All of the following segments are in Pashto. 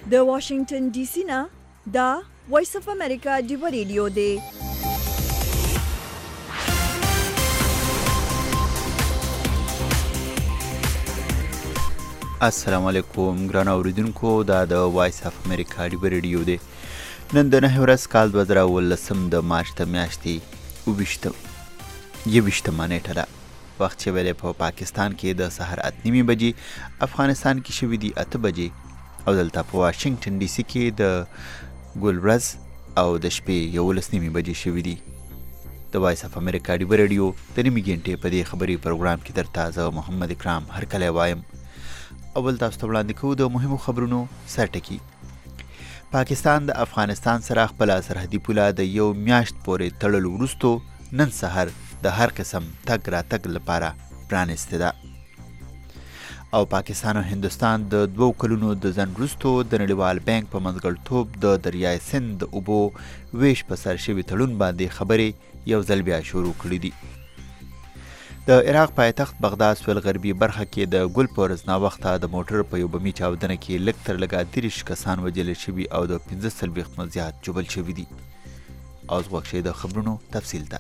د واشنگټن ډي سي نه دا وایس اف امریکا دی ریډیو دی. السلام علیکم ګران اوریدونکو، دا د وایس اف امریکا دی ریډیو دی. نن د 9 ورځ کال 2019 د مارچ د میاشتې 22 نیټه ده. وخت چې ویلې په پاکستان کې د سحر 8:30 بجې، افغانستان کې شوي دي 8 بجې، او دلته په واشنگټن ډي سي کې د ګل ورځ او د شپې 11:30 بجې شوي دي. د وایس اف امریکا دی ریډیو د نیمې ګنټې په دې خبري پروګرام کې درته زه محمد اکرام هرکلی وایم. اول تاسو ته وړاندې کوو د مهمو خبرونو سرټکي. پاکستان د افغانستان سره خپله سرحدي پوله د یو میاشت پورې تړلو وروستو نن سهار د هر قسم تګ راتګ لپاره پرانیستې ده. او پاکستان او هندوستان د 2 کلونو د ځنډ وروستو د نړیوال بانک په منځګړیتوب د دریای سند د اوبو ویش په سر شوي تړون باندې خبرې یو ځل بیا شروع کړي دي. د عراق پایتخت بغداد سویل غربي برخه کې د ګل په ورځ ناوخته د موټر په یو بمي چاودنه کې لږ تر لږه 30 کسان وژل شوي او د 45 نه زیات ژوبل شوي دي. اوس غوږ شئ د خبرونو تفصیل ته.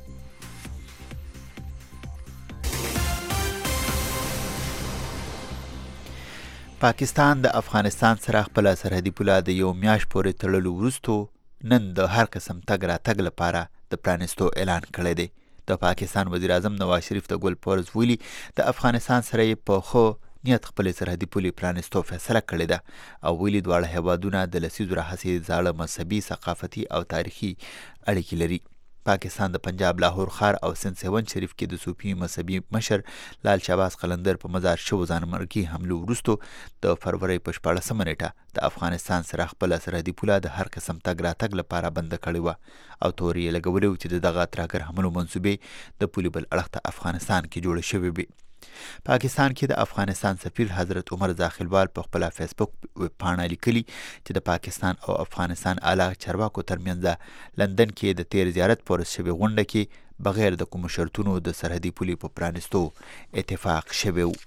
پاکستان د افغانستان سره خپله سرحدي پوله د یو میاشت پورې تړلو وروستو نن د هر قسم تګ راتګ لپاره د پرانیستو اعلان کړی دی. د پاکستان وزیر اعظم نواز شریف د ګل په ورځ ویلي د افغانستان سره یې په ښه نیت خپلې سرحدي پولې پرانیستو فیصله کړې ده، او ویلي دواړه هیوادونه د لسیزو راهیسې زاړه مذهبي، ثقافتي او تاریخي اړیکې لري. پاکستان د پنجاب لاهور ښار او سند 7 شریف کې د صوفي مذهبي مشر لال شهباز قلندر په مزار شوو ځانمرګي حملو وروستو د فروری په 14 نیټه د افغانستان سره خپله سرحدي پوله د هر قسم تګ راتګ لپاره بنده کړې وه، او تورې یې لګولې وه چې دغه ترهګر حملو منصوبې د پولې بل اړخ ته افغانستان کې جوړې شوې وې. پاکستان کې د افغانستان سفیر حضرت عمر زاخیلوال په خپله فیسبوک پاڼه لیکلي چې د پاکستان او افغانستان اعلی چارواکو ترمنځ لندن کې د تیر زیارت په ورځ شوې غونډه کې بغیر د کومو شرطونو د سرحدي پولې په پرانیستو اتفاق شوی و.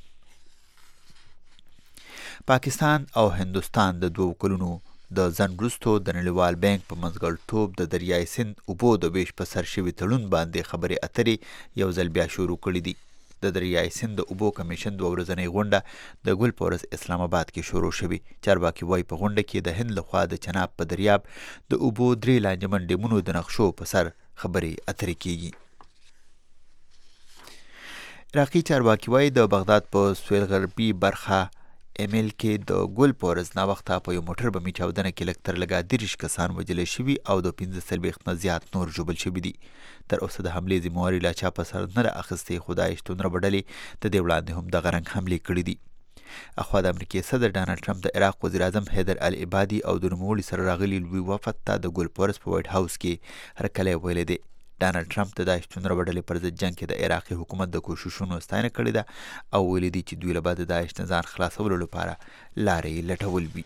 پاکستان او هندوستان د 2 کلونو د ځنډ وروستو د نړیوال بانک په منځګړیتوب د دریای سند اوبو د ویش په سر شوي تړون باندې خبرې اترې یو ځل بیا شروع کړي دي. د دریای سند د اوبو کمیشن 2 ورځنۍ غونډه د ګل په ورځ اسلام آباد کې شروع شوې. چارواکي وایي په غونډه کې د هند لخوا د چناب په دریاب د اوبو 3 لانجمن ډیمونو د نقشو په سر خبرې اترې کیږي. عراقي چارواکي وایي د بغداد په سویل غربي برخه امیل کې د ګل په ورځ ناوخته په یو موټر بمي چاودنه کې لږ تر لږه 30 کسان وژل شوي او د 45 نه زیات نور ژوبل شوي دي. تر اوسه د حملې ذمهواري لا چا په سر نه ده اخیستې، خو دا شتون ربډلې د دې وړاندې هم دغه رنګ حملې کړي دي. اخوا د امریکې صدر ډانلډ ټرمپ د عراق وزیر اعظم حیدر العبادي او د نوموړي سره راغلي لوی وفد ته د ګل په ورځ په وایټ هاوس کې هرکلی ویلی دی. ډانلډ ټرمپ د دا شتون ربډلې پر ضد جنګ کې د عراقي حکومت د کوښښونو ستاینه کړې ده، او ویلي دي چې دوی له بعد د داعش نه ځان خلاصولو لپاره لارې لټول وي.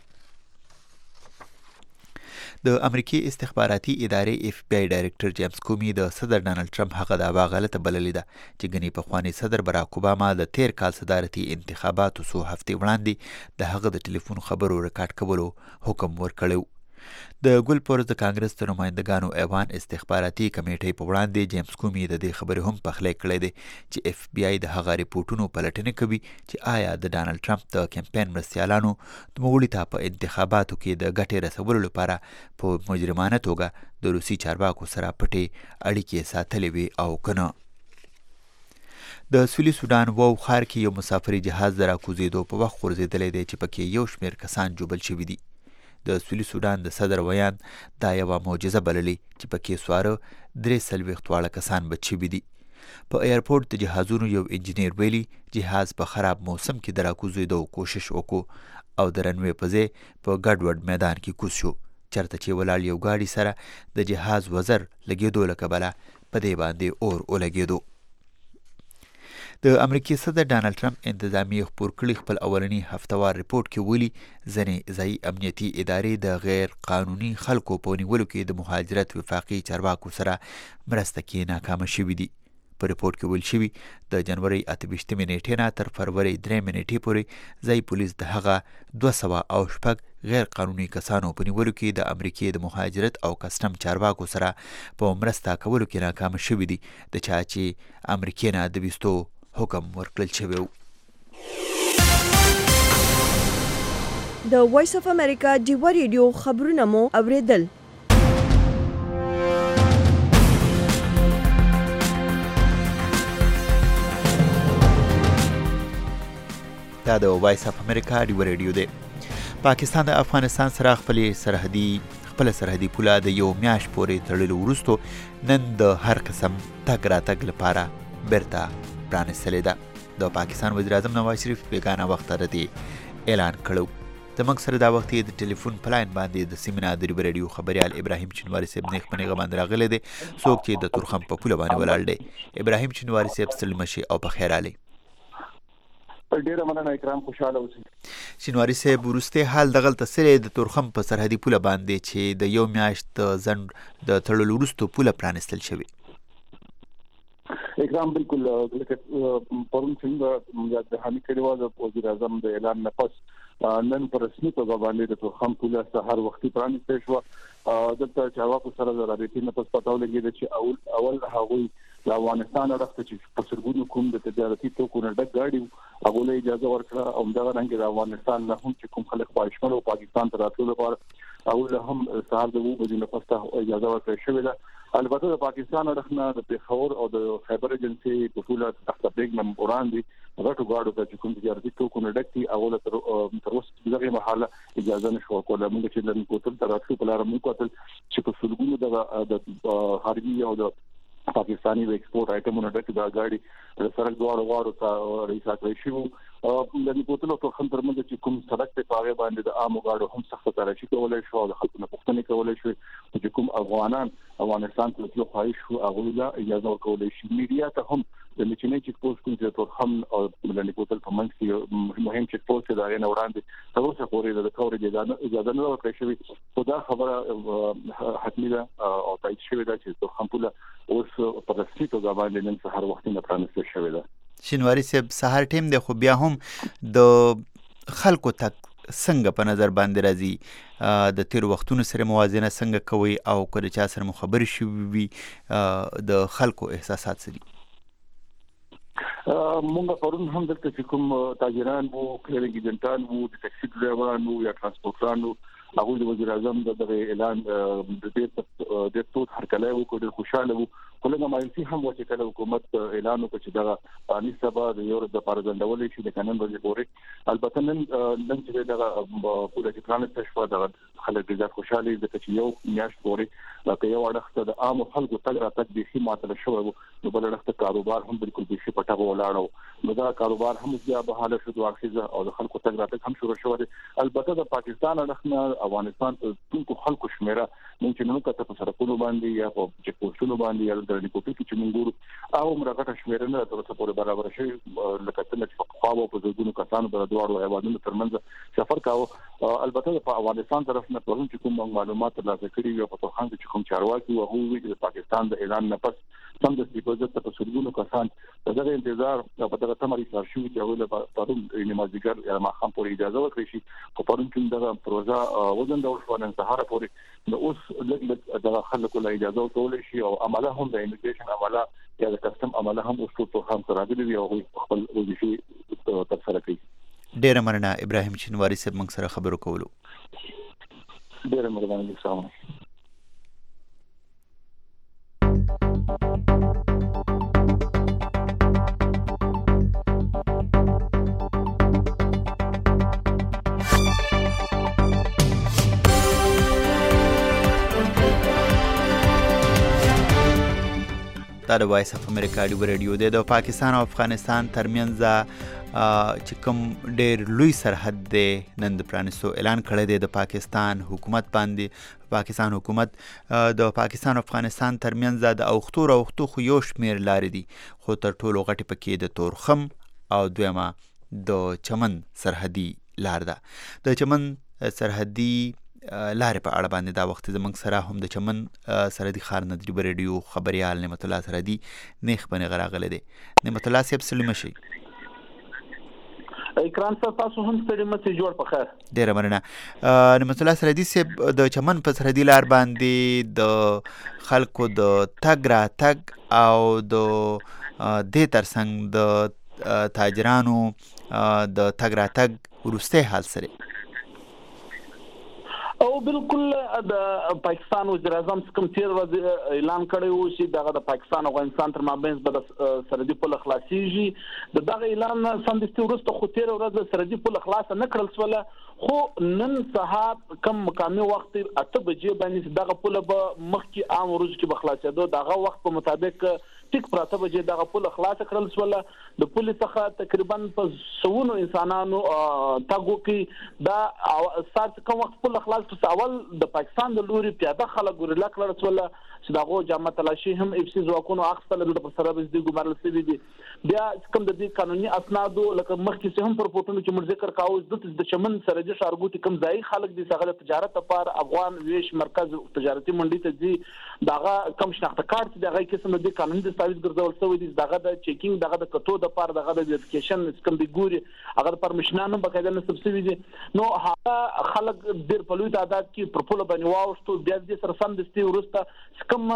د امریکې استخباراتي ادارې FBI ډایرکټر جیمز کومي د صدر ډانلډ ټرمپ هغه دعوا غلطه بللې ده چې ګنې پخواني صدر براک اوباما د تیر کال صدارتي انتخاباتو څو هفتې وړاندې د هغه د ټلیفون خبرو ریکارډ کولو حکم ورکړی و. د ګل په ورځ د کانګرس د نمایندګانو ایوان استخباراتي کمیټې په وړاندې جیمز کومي د دې خبرې هم پخلی کړی دی چې FBI د هغه ریپورټونو پلټنه کوي چې آیا د ډانلډ ټرمپ د کمپین مرستیالانو نوموړي ته په انتخاباتو کې د ګټې رسولو لپاره په مجرمانه توګه د روسي چارواکو سره پټې اړیکې ساتلې وي او که نه. د سویلي سودان وو ښار کې یو مسافري جهاز د راکوزېدو په وخت غورځېدلی دی چې پکې یو شمېر کسان ژوبل شوي دي. د سویلي سودان د صدر ویان دا یوه معجزه بللې چې پکې سواره 43 کسان بچ شوي دي. په ایرپورټ د جهازونو یو انجینیر ویلي جهاز په خراب موسم کې د راکوزېدو کوشش وکړو او د رنوې په ځای په ګډوډ میدان کې کوز شو، چېرته چې ولاړ یو ګاډي سره د جهاز وزر لګېدو له کبله په دې باندې اور ولګېدو. د امریکې صدر ډانلډ ټرمپ انتظامیې خپور کړي خپل اولني هفتهوار ریپورټ کې ویلي ځینې ځایي امنیتي ادارې د غیر قانوني خلکو په نیولو کې د مهاجرت وفاقي چارواکو سره مرسته کې ناکامه شوي دي. په ریپورټ کې ویل شوي د جنوري 28 نیټې نه تر فروری 3 نیټې پورې ځایي پولیس د هغه 206 غیر قانوني کسانو په نیولو کې د امریکې د مهاجرت او کسټم چارواکو سره په مرسته کولو کې ناکام شوي دي، د چا چې امریکې نه د ویستو حکم ورکړل شوی و. د وایس اف امریکا ډیوا ریډیو خبرونه مو اوریدل. دا د وایس اف امریکا ډیوا ریډیو دی. پاکستان د افغانستان سره خپل سرحدي پوله د یو میاشت پورې تړلو وروستو نن د هر قسم تګ راتګ لپاره بیرته پرانستلې ده. د پاکستان وزیر اعظم نواز شریف بیګانه وخت ردی اعلان کړو. زموږ سره دا وخت د ټلیفون په لاین باندې د سیمینار د ډیوا ریډیو خبریال ابراهیم چنواری صاحب نیغ په نیغه باندې راغلی دی، څوک چې د تورخم په پوله باندې ولاړ دی. ابراهیم چنواری صاحب ستړي مشي او په خیر راغلی. ډیره مننه اکرام، خوشاله اوسئ. چنواری صاحب وروستی حال دغلته څه د تورخم په سرحدي پوله باندې چې د یو میاشت ځنډ د تړلو وروستو پوله پرانستل شوې؟ اکرام بالکل پرون څنګه یاد دهاني کړی و د وزیر اعظم د اعلان نه پس نن پر رسمي توګه باندې د تورخم پوله سهار وختي پرانستل شوه. دلته چارواکو سره د رابطې نه پس پته ولګېده چې اول هغوی د افغانستان اړخ چې په سرګونو کوم د تجارتي توکو نه ډک ګاډي هغه له اجازه ورکړه او دغه رنګ د افغانستان نه هم چې کوم خلک خواهشمن او پاکستان ته راتلو لپاره او له هم سهار د 2 بجې نه پس اجازه ورکړه شوې ده. البته د پاکستان اړخ نه د پیښور او د خیبر ایجنسي په ټوله تخت بیګم وړاندې غټو گاډو ته چې کوم تجارتي توکو نه ډک دي هغه تر اوسه دغه محاله اجازه نشو کولای. موږ چې لن کوتل تر راتلو په لار موږ کوتل چې په سلګونو د خارجي او د پاکستانی د ایکسپورټ آیټمونو ډک دا ګاډي د سرک دواړو ته ریسایکل شوي د نیکوتلو په خن ترمنځ چې کوم سړک ته پاغه باندې د عام غاړو هم سخت تراشي کولای شو او د خلکو نه پوښتنه کولای شو چې کوم افغانان افغانستان ته تلو خواهش شو هغه لا اجازه ورکولای شي. میډیا ته هم د لچنې چې پوسټ کوم چې تورخم او د نیکوتل په منځ کې مهم چې پوسټ دا نه وړاندې تر اوسه پورې د کور اجازه نه ورکړل شوی. خدا خبره حتمی ده او تایید شوی ده چې تورخم پوله اوس په رسمي توګه باندې نن سهار وخت نه پرانستل شوی ده. شینواری صاحب سهار ټیم دی خو بیا هم د خلکو تک څنګه په نظر باندې راځي؟ د تیر وختونو سره موازنه څنګه کوي او کله چا سره خبرې شوي وي د خلکو احساسات سره؟ مونږ پرون هم دلته چې کوم تاجران وو، کلینګ ایجنټان وو، د ټاکسي ډرایوران وو یا ترانسپورټران وو، هغه د وزیر اعظم د اعلان د دې توت هرکله وکړ، خوشاله وو. کله مایلسي هم و چې کله حکومت اعلان وکړ چې دا پانی سبا د یو د پارځندولې شي د قانون ورځې پورې. البته نن چې دا پوره چې پلان تشوا د خلک ډېر خوشاله دي چې یو میاشت پورې لکه یو اړخ د عام خلکو تګ راتګ به شي ماته شو نو بل اړخ ته کاروبار هم بالکل به شي پټه ولاړو نو دا کاروبار هم بیا به حاله شو واخیزه او د خلکو تګ راتګ هم شروع شو. البته د پاکستان اړخ نه افغانستان ته ټول خلکو شمیره مونږ چې نو کته په سرکونو باندې یا په چک پوسټونو باندې یا د نیکوټي کې موږ ګورو او مرغه شمیره نه تر څو پورې برابر شي لکه څنګه چې خواو په زګونو کسانو د دوړو ایوادونو ترمنځ سفر کاوه. البته په افغانستان طرف نه پرون چې کوم معلومات ترلاسه کړي او په توخان چې کوم چارواکي او هغوی د پاکستان د اعلان نه پس سم د استفاده په سلګونو کسان دغه انتظار په دغه تمري سره شو چې هغه له پرون نمازګر یا ماخام پورې اجازه ورکړي شي. په پرون کې دغه پروژه وزن د ورشوان سهار پورې نو اوس لږ دغه خلکو له اجازه ورکول شي او عمله هم د امیګریشن عمله یا د کسٹم عمله هم اوس په هم سره دی او خپل وظیفه ترسره کوي. ډیره مننه ابراهیم چنواری صاحب موږ سره خبرو کولو. ډیره مننه. السلام دا د وایس اف امریکا ډیوا ریډیو دی. د پاکستان او افغانستان ترمنځ چې کوم ډېر لوی سرحد دی نن د پرانستو اعلان کړی دی د پاکستان حکومت باندې. پاکستان حکومت د پاکستان او افغانستان ترمنځ د اوختو خو یو شمېر لارې دي خو تر ټولو غټې پکې د تورخم او دویمه د چمن سرحدي لار ده. د چمن سرحدي لارې په اړه باندې دا وخت زموږ سره هم د چمن سرحدي ښار نه د ډیوا ریډیو خبریال نعمت الله سرحدي نیغ په نیغه راغلی دی. نعمت الله صاحب سلام شي. اکرام صاحب تاسو هم ستړي مې جوړ په خیر. ډیره مننه. نعمت الله سردي صاحب د چمن په سرحدي لار باندې د خلکو د تګ راتګ او د دې ترڅنګ د تاجرانو د تګ راتګ وروستی حال سره او بالکل د پاکستان وزیر اعظم کوم تیر ورځ اعلان کړی و چې دغه د پاکستان او افغانستان تر مابین به سرحدي پل خلاصيږي. دغه اعلان سمدستي وروسته خو تیر ورځ سرحدي پل خلاص نه کړل سوله، خو نن سهار کم مقامي وخت 8 بجې باندې دغه پل به مخکې عام ورځ کې به خلاصېدو. دغه وخت په مطابق ټیک پر 8 بجې دغه پل خلاص کړل سوله. د پل څخه تقریبا په 100 انسانانو تاګو کې دا سات کوم وخت پل خلاص په اول د پاکستان د لوري پیاده خلک ګورلا کړل سوله چې دغه جامع تلاشي هم اف سي ځواکونو اخستل د سره به دي ګمارل سوي دي. بیا کوم د دې قانوني اسنادو لکه مخکې هم پر پورتونو چې موږ ذکر کاوه د چمن سره د شارګوتی کم ځای خلک دي څنګه د تجارت لپاره افغان ویش مرکز تجارتي منډي ته دي دغه کم شناخته کارت دغه قسم د قانوني دستاویز ګرځول شوی دي. دغه د چیکینګ دغه د کټو د لپاره دغه د اډوکیشن کم دی ګوري هغه پرمیشنانو بقاعده نسب شوی دي. نو هغه خلک ډیر په لوی تعداد کې پر پوله باندې واوښتو. بیا د سر سم دستي ورسته کوم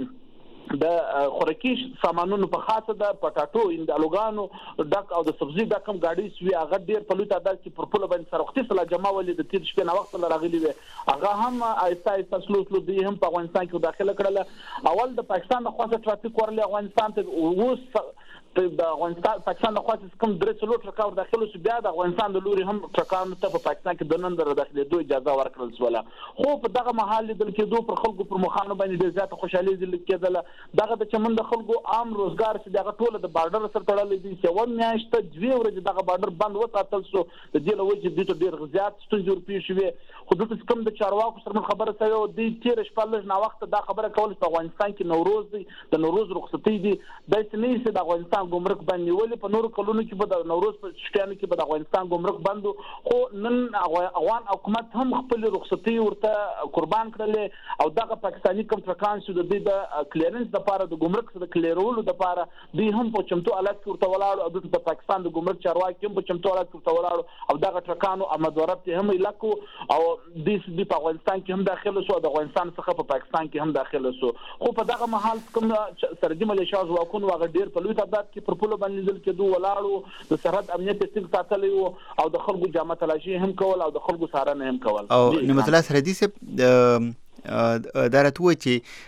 د خوراکي سامانونو په خاطر د پټاټو اندالوګانو ډک او د سبزی د کم گاډي سوي هغه ډیر په لوی تعداد کې پر پوله باندې سره وختي سره جمع ولې د تیر شپې نه وخت راغلي وي. هغه هم آیسته آیسته سلو دی هم په افغانستان کې داخله کړل. اول د پاکستان د خاصه ټرافیک ورلې افغانستان ته اوس د افغانستان پاکستان د خاصه کم درې څلور ټرکاو داخله شو. بیا د افغانستان د لوري هم ټرکانو ته په پاکستان کې د نن در داخله دوه اجازه ورکړل شوله. خو په دغه محل د کېدو پر خلکو پر مخانو باندې ډېر زیات خوشحالي کېدله. دغه د چمن د خلکو عام روزګار چې دغه ټوله د بارډر سره تړلې دي چې و میاشت 2 ورځې دغه بارډر بند وساتل شو. د دې له وجې د ډېر زیات ستونزې ورپېښ شوې. خو د کوم د چارواکو سره خبره شوې او د تیر شپه لږ نا وخت دا خبره کول په افغانستان کې نوروز دی د نوروز رخصتي دي د سنې د افغانستان ګمرک باندې ولې په نورو کلونو کې به د نوروز په شټیانو کې به د افغانستان ګمرک بندو. خو نن افغان حکومت هم خپل رخصتي ورته قربان کړل او دغه پاکستاني کم ترکان شو د دې د کلیرنس لپاره د ګمرک سره کلیرولو لپاره دوی هم په چمتو حالت کې ورته ولاړ او د پاکستان د ګمرک چارواکي هم په چمتو حالت کې ورته ولاړ او دغه ترکانو امدورت هم الکو او د په افغانستان کې هم داخله شو د افغانستان څخه په پاکستان کې هم داخله شو. خو په دغه محل کوم سرحدي ملیشیا ځواکونو هغه ډیر په لوی تعداد کې پر پوله باندې ځل کېدو ولاړو د سرحد امنیت ټینګ ساتلې او د خلکو جامع تلاشي هم کول او د خلکو څارنه هم کول. او نعمت الله سردي صاحب دا راته وایي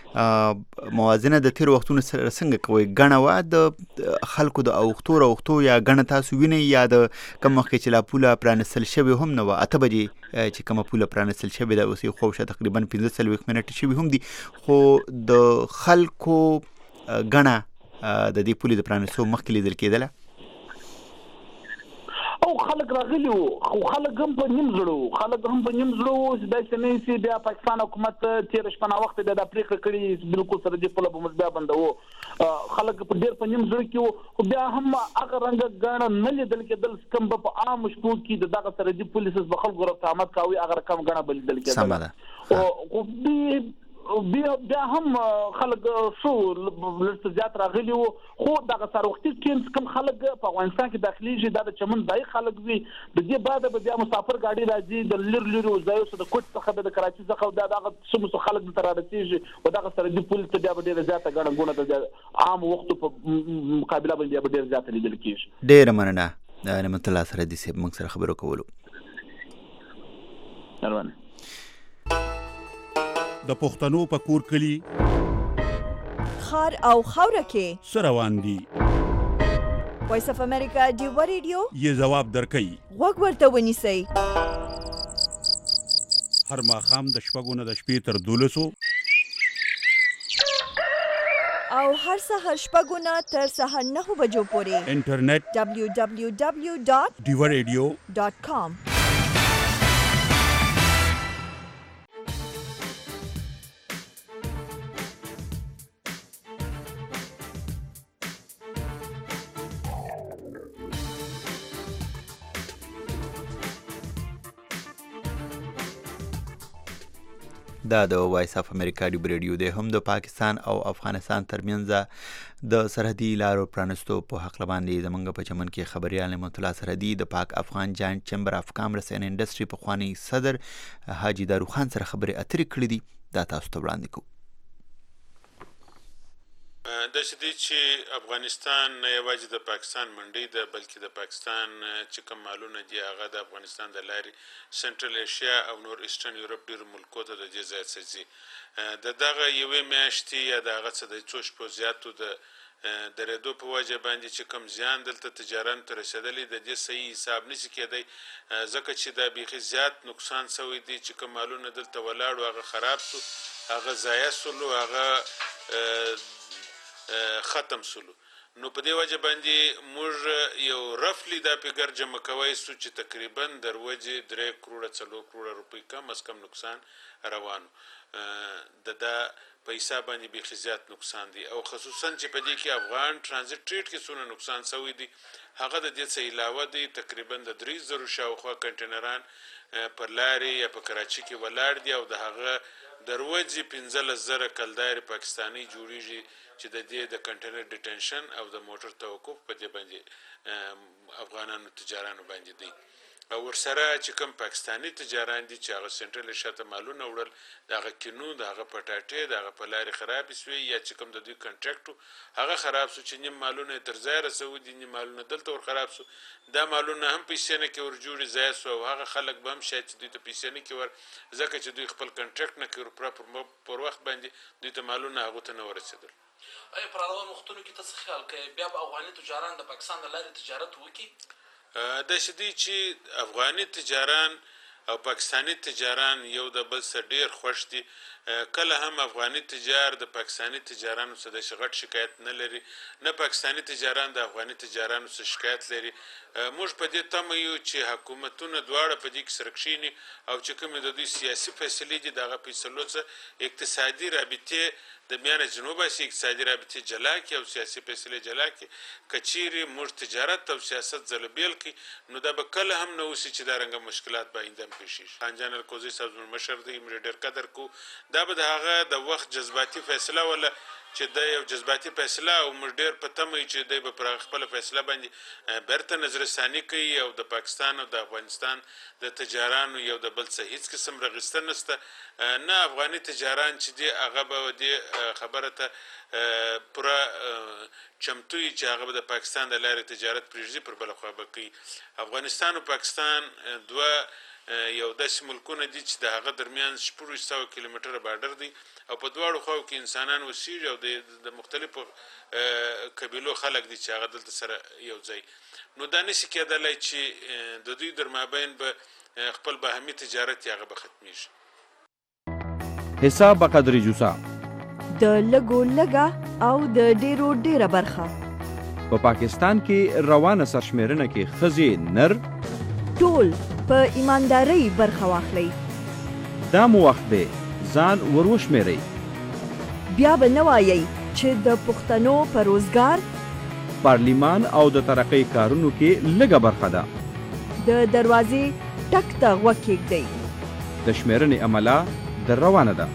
چې موازنه د تیر وختونو سره څنګه کوي؟ ګڼه وه د خلکو د اوښتو یا ګڼه تاسو وینئ یا د کوم مخکې چې لا پوله پرانستل شوې هم نه وه 8 بجې چې کومه پوله پرانستل شوې ده اوس یې خوب شه تقریبا 45 منټه شوي هم دي خو د خلکو ګڼه د دې پولې د پرانستو مخکې لیدل کېدله او خلک راغلی وو. خو خلک هم په نیم زړه وو چې داسې نه سي بیا پاکستان حکومت تیر شپه نا وخت د پریکړه کړې بالکل سره دې پوله به بیا بندوو. خلک په ډیر په نیم زړه کې وو. خو بیا هم هغه رنګ ګڼه نه لیدل کېدل کوم په عام شپو کې د دغه سره دې پولیس به خلکو رقابت کوي هغه کم ګڼه بل لیدل کېدل. او بیا هم خلک شو لږ زیات راغلي وو. خو دغه سروختي ټیم کوم خلک په افغانستان کې داخليږي د چمن ځای خلک وي د دې بعد به بیا مسافر گاډي راځي د لری ځایو څخه د کوټ څخه د کراچي څخه دغه څومره خلک تر راتېږي او دغه سره د پولیس ته بیا ډېر زیات غړنګونه د عام وخت په مقابله باندې ډېر زیات لیدل کېږي. ډېر مننه نعمت الله سردي صاحب موږ سره خبرو کولو. روان د پښتنو په کور کلی خار او خاوره کې سروان دي وایس اف امریکا ډیو ریډیو یې جواب درکړي وګ ورته ونیسئ هر ماښام د شپږو نه د شپې تر 12 او هر سهار شپږو نه تر سهار 9 بجو پورې انټرنیټ www.diwaradio.com دا د وایس اف امریکا ډیب ریډیو دی. هم د پاکستان او افغانستان ترمنځ د سرحدي لارو پرانستو په حق باندې زمونږ په چمن کې خبريال نعمت الله سرحدي د پاک افغان جاینټ چمبر اف کامرس اینڈ انډستری پخوانی صدر حاجی دارو خان سره خبرې اترې کړې دي. دا تاسو ته وړاندې کوو. د شدي چې افغانستان نه یوازې د پاکستان منډي ده بلکې د پاکستان چې کوم مالونه دي هغه د افغانستان د لارې سنټرل ایشیا او نور ایسټرن یورپ ډېر ملکو ته د دې ځای څخه ځي. د دغه یوې میاشتې یا د هغه څه د څو شپو زیاتو د درېدو په وجه باندې چې کوم زیان دلته تجارانو ته رسېدلی د دې صحیح حساب نشي کېدی ځکه چې دا بیخي زیات نقصان شوی دی چې کوم مالونه دلته ولاړ و هغه خراب شو هغه ضایع شولو هغه ختم سولو. نو په دې وجه باندې موږ یو رفلی دا فګر جمع کوی سو چې تقریبا در وجه 3 کروڑه 4 کروڑه روپۍ کم از کم نقصان روانو. دا په حساب باندې بیخي زیات نقصان دی او خصوصا چې په دې کې افغان ترانزیت ټریډ کې څونه نقصان شوی دی هغه د دې څخه علاوه دی تقریبا د 3000 شاوخوا کنټینران پر لارې یا په کراچي کې ولاړ دي او د هغه دروځي 15000 کلدار پاکستانی جوړیږي چې د دې د کنټینر ډیټنشن او د موټر توقف په دې باندې افغانانو تجارانو باندې دی او ورسره چې کوم پاکستانی تجاران دي چې هغه سنټرل شاته مالونه وړل دغه کینو دغه پټاټې دغه په لارې خراب شوي یا چې کوم د دوی کنټراکټ هغه خراب شو چې نیم مالونه تر ځای رسوي دي نیم مالونه دلته ور خراب شو دا مالونه هم پیسې نه کې ور جوړي ځای سو او هغه خلک به هم شاید چې دوی ته پیسې نه کې ور ځکه چې دوی خپل کنټراکټ نه کوي پر وخت باندې دوی ته مالونه هغه ته نه ورسېدل. ایا پر هغه وختونو کې تاسو خیال کوئ بیا به افغاني تجاران د پاکستان د لارې تجارت وکړي؟ د شدي چې افغاني تجاران او پاکستانی تجاران یو د بل سره ډیر خوش دي. کله هم افغاني تجار د پاکستانی تجارانو سره د شغټ شکایت نه لري نه پاکستانی تجاران د افغاني تجارانو سره شکایت لري. موږ په دې تمه یو چې حکومتونه دواړه په دې کې سره کښیني او چې کومې د دوی سیاسي فیصلې دي دغه فیصلو څخه اقتصادي رابطې د میانه جنوب اسیا اقتصادي رابطې جلا کړي او سیاسي فیصلې جلا کړي. کچېرې موږ تجارت او سیاست ځله بیل کړي نو دا به کله هم نه اوسي چې دا رنګه مشکلات به آینده هم پیښ شي. خان جان الکوزي صاحب زموږ مشر دی موږ ډېر قدر کوو. دا به د هغه د وخت جذباتي فیصله ولا چې دا یو جذباتي فیصله او موږ ډېر په تمه چې دی به پر خپل فیصله باندې بیرته نظرثاني کوي او د پاکستان او د افغانستان د تجارانو یو د بل څه هیڅ قسم رغسته نشته. نه افغاني تجاران چې دی هغه به د خبره ته پوره چمتو چې هغه د پاکستان د لارې تجارت پرېږدي پر بل خوا به کوي. افغانستان او پاکستان دوه یو داسې ملکونه دي چې د هغه درمیان 400 کیلومتره بارډر دی او په دواړو خواو کې انسانان اوسېږي او د مختلفو قبیلو خلک دي چې هغه دلته سره یو ځای. نو دا نشي کېدلی چې د دوی در مابین به خپل باهمي تجارت هغه به ختمیږي. حساب قدر جوسا د لګو لګا او د ډیرو ډیره برخه په پاکستان کې روانه سرشمیرنه کې ښځې نر ټول په ایماندارۍ برخه واخلئ. دا مو وخت دی ځان ور وشمیرئ. بیا به نه وایئ چې د پښتنو په روزګار پارلیمان او د ترقۍ کارونو کې لږه برخه ده. د دروازې ټک ته غوږ کېږدئ. د شمیرنې عمله در روانه ده.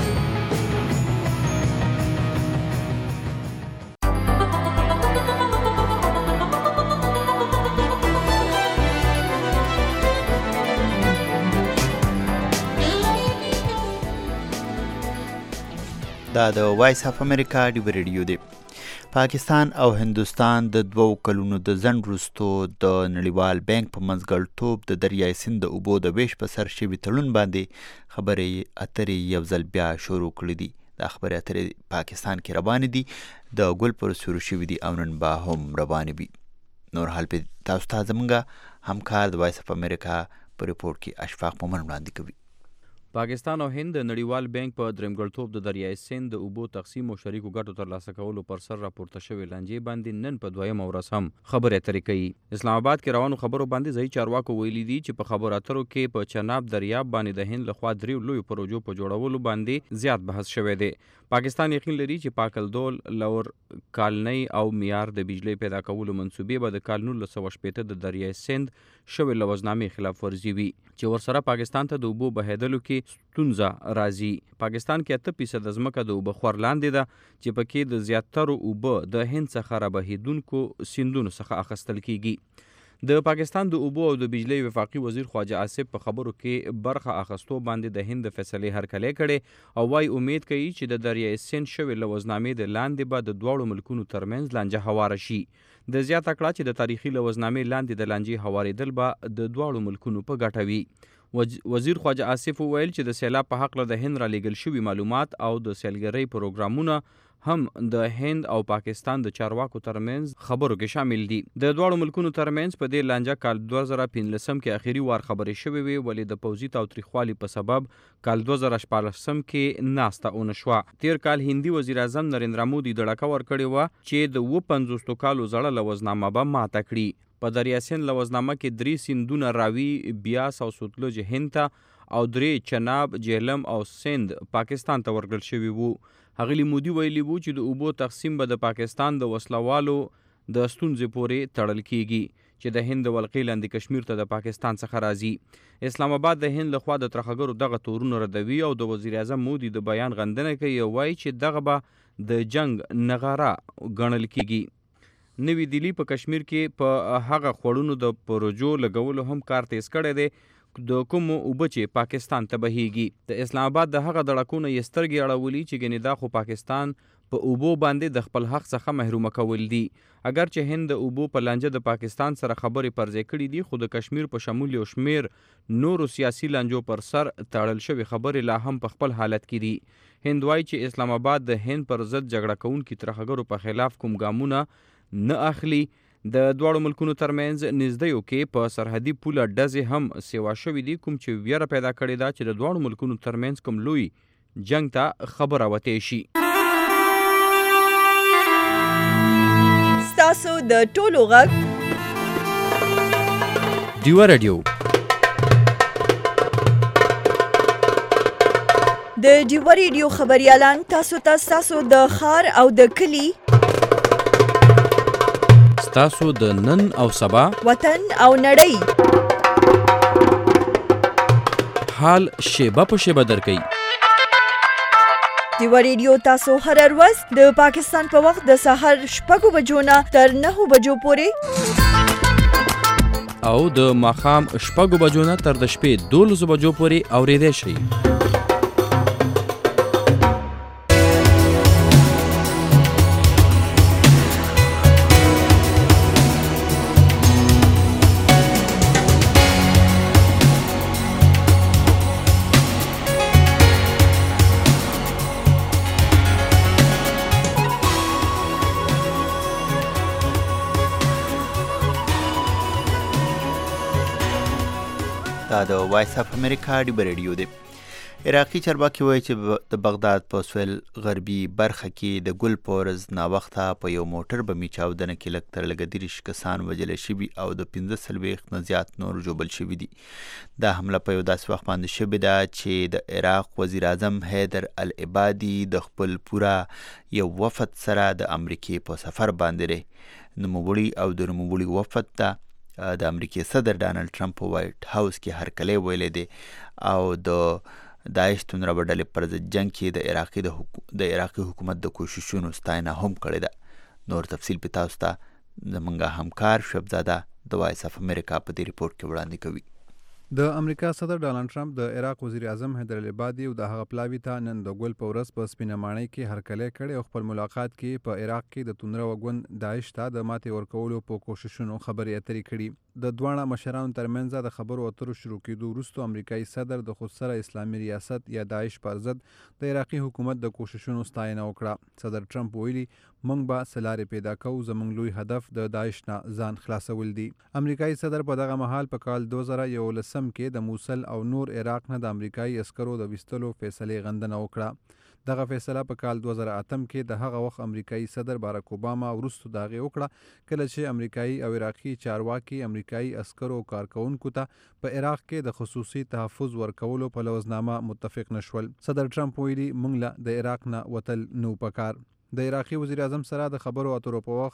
دا د وایس اف امریکا ډیب ریډیو دی. پاکستان او هندوستان د 2 کلونو د ځنډ وروستو د نړیوال بانک په منځګړیتوب د دریای سیند د اوبو د ویش په سر شوي تړون باندې خبرې اترې یو ځل بیا شروع کړي دي. دا خبرې اترې پاکستان کې روانې دي د ګل پر شروع شوي دي او نن به هم روانې وي. نور حال په تاسو ته زموږ همکار د وایس اف امریکا په ریپورټ کې اشفاق مومن وړاندې کوي. پاکستان او هند د نړیوال بانک په درېمګړتوب د دریای سیند د اوبو تقسیم او شریکو ګټو ترلاسه کولو پر سر راپورته شوې لانجې باندې نن په 2مه ورځ هم خبرې اترې کوي. اسلام آباد کې روانو خبرو باندې ځایي چارواکو ویلي دي چې په خبرو اترو کې په چناب دریاب باندې د هند لخوا 3 لویو پروژو په جوړولو باندې زیات بحث شوی دی. پاکستان یقین لري چې پاکلدول لور کالنۍ او معیار د بجلی پیدا کولو منصوبې به د کال 1980 د دریای سیند شوې لوزنامې خلاف ورزي وي چې ورسره پاکستان ته د اوبو بهیدلو کې کې ستونزه راځي. پاکستان کې 8% ځمکه د اوبه خور لاندې ده چې پکې د زیاترو اوبه د هند څخه رابهیدونکو سیندونو څخه اخیستل کیږي. د پاکستان د اوبو او د بجلی وفاقي وزیر خواجه آصف په خبرو کې برخه اخیستو باندې د هند د فیصلې هرکلی کړي او وايي امید کوي چې د دریای سند شوې لوزنامې د لاندې به د دواړو ملکونو ترمنځ لانجه هواره شي. د زیاته کړه چې د تاریخي لوزنامې لاندې د لانجې هوارېدل به د دواړو ملکونو په ګټه وي. وزیر خواجه آصف وویل چې د سیلاب په حق له د هند رالیږل شوي معلومات او د سیلګرۍ پروګرامونه هم د هند او پاکستان د چارواکو ترمنځ خبرو کې شامل دي. د دواړو ملکونو ترمنځ په دې لانجه کال 2015 کې اخیری وار خبرې شوې وي، ولې د پوځي تاوتریخوالي په سبب کال 2014 کې ناسته ونه شوه. تیر کال هندي وزیر اعظم نریندرا مودي دړکه ورکړې وه چې د 50 کالو زړه لوزنامه به ماته کړي. په دریای سند لوزنامه کې 3 سیندونه راوي، بیاس او سوتلج هند ته او 3 چناب، جهلم او سند پاکستان ته ورکړل شوي وو. هغلی مودي ویلي وو چې د اوبو تقسیم به د پاکستان د وسلوالو د ستونزې پورې تړل کیږي چې د هند ولقې لاندې کشمیر ته د پاکستان څخه راځي. اسلام آباد د هند لخوا د ترخګرو دغه تورونه ردوي او د وزیر اعظم مودي د بیان غندنه کوي او وایي چې دغه به د جنگ نغاره ګڼل کیږي. نوی دلی په کشمیر کې په هغه خوړونو د پروژو لګولو هم کار تیز کړی دی د کومو اوبه چې پاکستان ته بهیږي. د اسلام آباد د هغه دړکونه یې سترګې اړولي چې ګنې دا خو پاکستان په اوبو باندې د خپل حق څخه محرومه کول دي. اگر چې هند د اوبو په لانجه د پاکستان سره خبرې پرځای کړي دي، خو د کشمیر په شمول یو شمیر نورو سیاسي لانجو پر سر تړل شوي خبرې لا هم په خپل حالت کې دي. هند وایي چې اسلام آباد د هند پر ضد جګړه کوونکي ترخګرو په خلاف کوم ګامونه نه اخلي. د دواړو ملکونو ترمنځ نږدېیو کې په سرحدي پوله ډزې هم سیوا شوي دي، کوم چې ویره پیدا کړې ده چې د دواړو ملکونو ترمنځ کوم لوی جنگ ته خبره وتې شي. ستاسو د ټولو غږ ډیوه رادیو. د ډیوه رادیو خبريالان تاسو ته د ښار او د کلي، تاسو د نن او سبا، وطن او نړۍ حال شیبه په شیبه درکوي. ډیوه رادیو تاسو هر ورځ د پاکستان په وخت د سهار 6 بجو نه تر 9 بجو پورې او د ماښام 6 بجو نه تر د شپې 12 بجو پورې اورېدای شئ. د وایس اف امریکا ډیوه رادیو دی. عراقي چارواکي وایي چې د بغداد په سویل غربي برخه کې د ګل پورز ناوخته په یو موټر بمي چاودنه کې لږ تر لږه 30 کسان وژل شوي او د 15 نه زیات نور ژوبل شوي دي. دا حمله په یو داسې وخت باندې شوې ده چې د عراق وزیر اعظم حیدر العبادي د خپل پوره یو وفد سره د امریکې په سفر باندې نوموړي او د نوموړي وفد ته د امریکای صدر ډانلډ ټرمپ په وایټ هاوس کې هرکلی ویلی دی او د داعش توندروه ډلې پر ضد جنګ کې د عراقي حکومت د کوششونو ستاینه هم کړې ده. نور تفصیل په تاسو ته زموږ همکار شبزاده د وایس اف امریکا په دې ریپورت کې وړاندې کوي. د امریکا صدر ډانلډ ټرمپ د عراق وزیر اعظم حیدر العبادي او د هغه پلاوي ته نن د ګل په ورځ په سپینه ماڼۍ کې هرکلی کړی او خپل ملاقات کې په عراق کې د توندروه ګوند داعش ته د ماتې ورکولو په کوششونو خبرې اترې کړي. د دواړه مشرانو ترمنځ د خبرو اترو شروع کېدو وروسته امریکایي صدر د خودسره اسلامي ریاست یا داعش پر ضد د عراقي حکومت د کوششونو ستاینه وکړه. صدر ټرمپ ویلي موږ به سلارې پیدا کوو، زموږ لوی هدف د داعش نه ځان خلاصول دي. امریکایي صدر په دغه مهال په کال 2011 کې د موصل او نور عراق نه د امریکایي عسکرو د ویستلو فیصلې غندنه وکړه. دغه فیصله په کال 2008 کې د هغه وخت امریکایي صدر باراک اوباما وروسته د هغې وکړه کله چې امریکایي او عراقي چارواکي امریکایي عسکرو او کارکوونکو ته په عراق کې د خصوصي تحفظ ورکولو په لوزنامه متفق نشول. صدر ټرمپ ویلي موږ له د عراق نه وتل نو پکار. د عراقي وزیر اعظم سره د خبرو اترو په وخت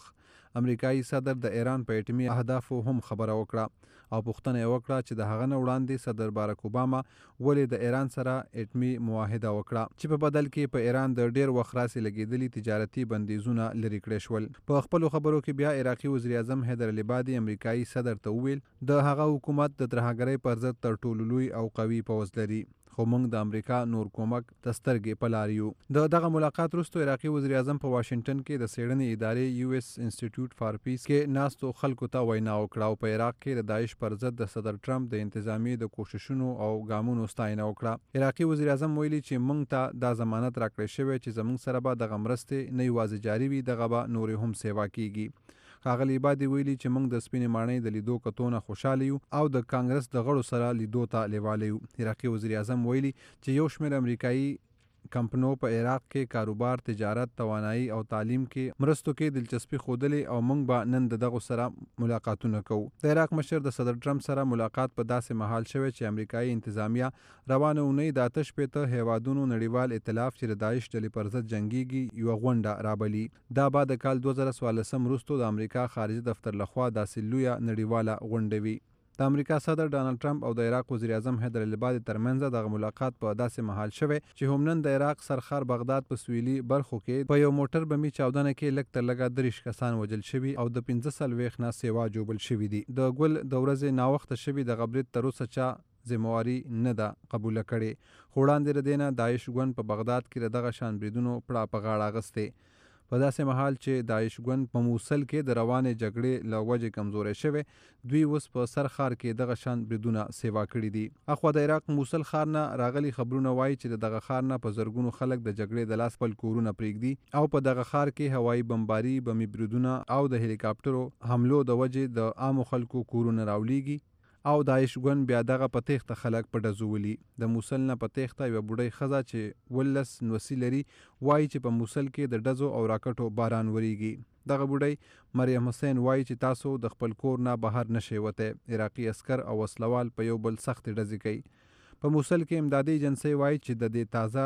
امریکایي صدر د ایران په اټومي اهدافو هم خبره وکړه او پوښتنه یې وکړه چې د هغه نه وړاندې صدر بارک اوباما ولې د ایران سره اټومي معاهده وکړه چې په بدل کې په ایران د ډیر وخت راسي لګېدلي تجارتي بندیزونه لرې کړی شول. په خپلو خبرو کې بیا عراقي وزیر اعظم حیدر العبادي امریکایي صدر ته وویل د هغه حکومت د ترهګرۍ پر ضد تر ټولو لوی او قوي پوځ لري، خو موږ د امریکا نور کومک ته سترګې په لار یو. د دغه ملاقات وروسته عراقي وزیر اعظم په واشنگټن کې د څېړنې ادارې یو اس انسټیټیوټ فار پیس کې ناستو خلکو ته وینا وکړه او په عراق کې د داعش پر ضد د صدر ټرمپ د انتظامی د کوششونو او ګامونو ستاینه وکړه. عراقي وزیر اعظم ویلي چې موږ ته دا ضمانت راکړی شوی چې زموږ سره به دغه مرستې نه یوازې جاري وي، دغه به نورې هم سیوا کیږي. ښاغلي عبادي ویلي چې موږ د سپینې ماڼۍ د لیدو کتونه خوشحاله یو او د کانګرس د غړو سره لیدو ته لیواله یو. عراقي وزیر اعظم ویلي چې یو شمېر امریکایي کمپنو په عراق کې کاروبار، تجارت، توانایي او تعلیم کې مرستو کې دلچسپي ښودلې او موږ به نن د دغو سره ملاقاتونه کوو. د عراق مشر د صدر ټرمپ سره ملاقات په داسې مهال شوی چې امریکایي انتظامیه روانه اونۍ د 88 هیوادونو نړیوال ائتلاف چې د داعش ډلې پر ضد جنګیږي یوه غونډه رابلي. دا به د کال 2014 وروسته د امریکا خارجي دفتر لخوا داسې لویه نړیواله غونډه وي. د امریکا صدر ډانلډ ټرمپ او د عراق وزیر اعظم حیدر العبادي ترمنځ دغه ملاقات په داسې مهال شوی چې هم نن د عراق سرخار بغداد په سویلي برخو کې په یو موټر بمي چاودنه کې لږ تر لږه 30 کسان وژل شوي او د 15 نه سیوا جوړل شوي دي. د ګل د ورځې ناوخته شوي د برید تر اوسه چا ذمواري نه ده قبوله کړې، خو وړاندې ردینه داعش ګوند په بغداد کې دغه شان بریدونو پړه په غاړه اغستې. په داسې مهال چې داعش ګوند په موصل کې د روانې جګړې له وجې کمزوری شوی، دوی اوس په سر ښار کې دغه شان بریدونه سیوا کړي دي. اخوا د عراق موصل ښار نه راغلي خبرونه وایي چې د دغه ښار نه په زرګونو خلک د جګړې د لاس خپل کورونه پرېږدي او په دغه ښار کې هوایي بمباري، بمي بریدونه او د هلیکاپټرو حملو د وجې د عامو خلکو کورونه راولېږي او داعش ګوند بیا دغه په تیښته خلک په ډزو ولي. د موصل نه په تیښته یوه بوډۍ ښځه چې 19 نوسي لري وایي چې په موصل کې د ډزو او راکټو باران وریږي. دغه بوډۍ مریم حسین وایي چې تاسو د خپل کور نه بهر نشئ وتی. عراقي عسکر او وسلوال په یو بل سختې ډزې کوي. په موصل کې امدادي ایجنسۍ وایي چې د دې تازه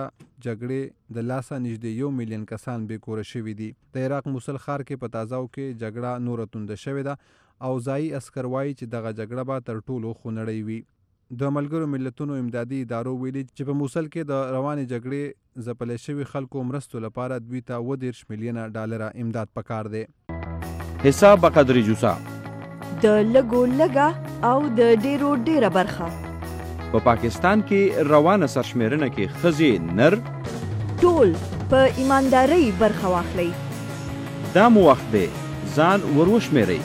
جګړې د لاسه نږدې 1 میلیون کسان بې کوره شوي دي. د عراق موصل ښار کې په تازهو کې جګړه نوره تونده شوې ده او ځایي عسکر وایي چې دغه جګړه به تر ټولو خونړۍ وي. د ملګرو ملتونو امدادي ادارو ویلي چې په موصل کې د روانې جګړې ځپلی شوي خلکو مرستو لپاره دوی ته 30 میلیونه ډالره امداد پکار دی. حساب بقدر جوسا د لګو لګه او د ډیرو ډیره برخه په پاکستان کې روانه سرشمیرنه کې ښځې نر ټول په ایماندارۍ برخه واخلئ. دا مو وخت دی ځان ور وشمیرئ.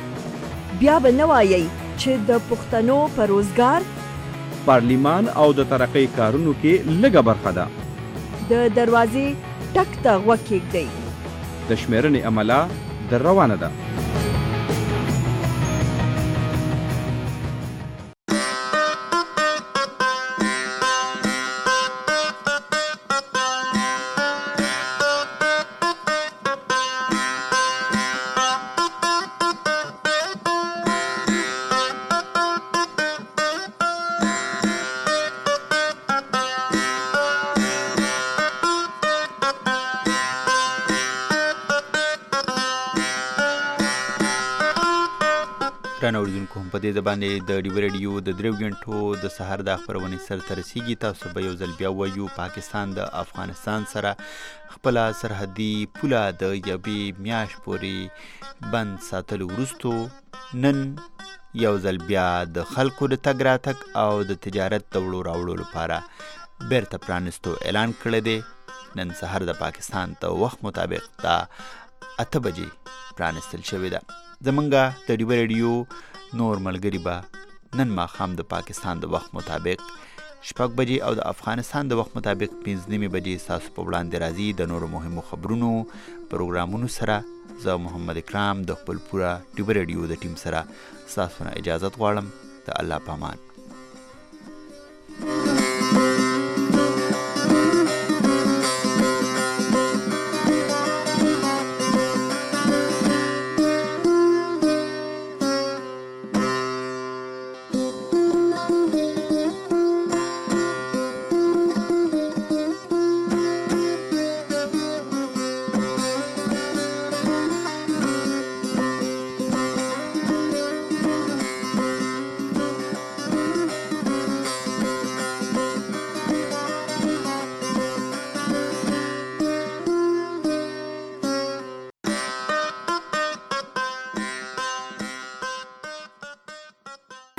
بیا به نه وایئ چې د پښتنو په روزګار، پارلیمان او د ترقۍ کارونو کې لږه برخه ده. د دروازې ټک ته غوږ کېږدئ. د شمیرنې عمله در روانه ده. ګرانو اوریدونکو، هم په دې باندې د ډیو ریډیو د 3 غنټو د سهار د خپرونې سر ته رسیږي. تاسو به یو ځل بیا وایو پاکستان د افغانستان سره خپله سرحدي پوله د یوې میاشت پورې بند ساتلو وروسته نن یو ځل بیا د خلکو د تګ راتګ او د تجارت د وړو راوړو لپاره بیرته پرانستو اعلان کړی دی. نن سهار د پاکستان د وخت مطابق دا 8 بجې پرانستل شوې ده. زمونږ د ډیو ریډیو نور ملګري به نن ماښام د پاکستان د وخت مطابق 6 بجې او د افغانستان د وخت مطابق 5 بجې ستاسو په وړاندې راځي د نورو مهمو خبرونو پروګرامونو سره. زه محمد اکرام د خپل پوره ډیو ریډیو د ټیم سره ستاسو نه اجازت غواړم. د الله په امان.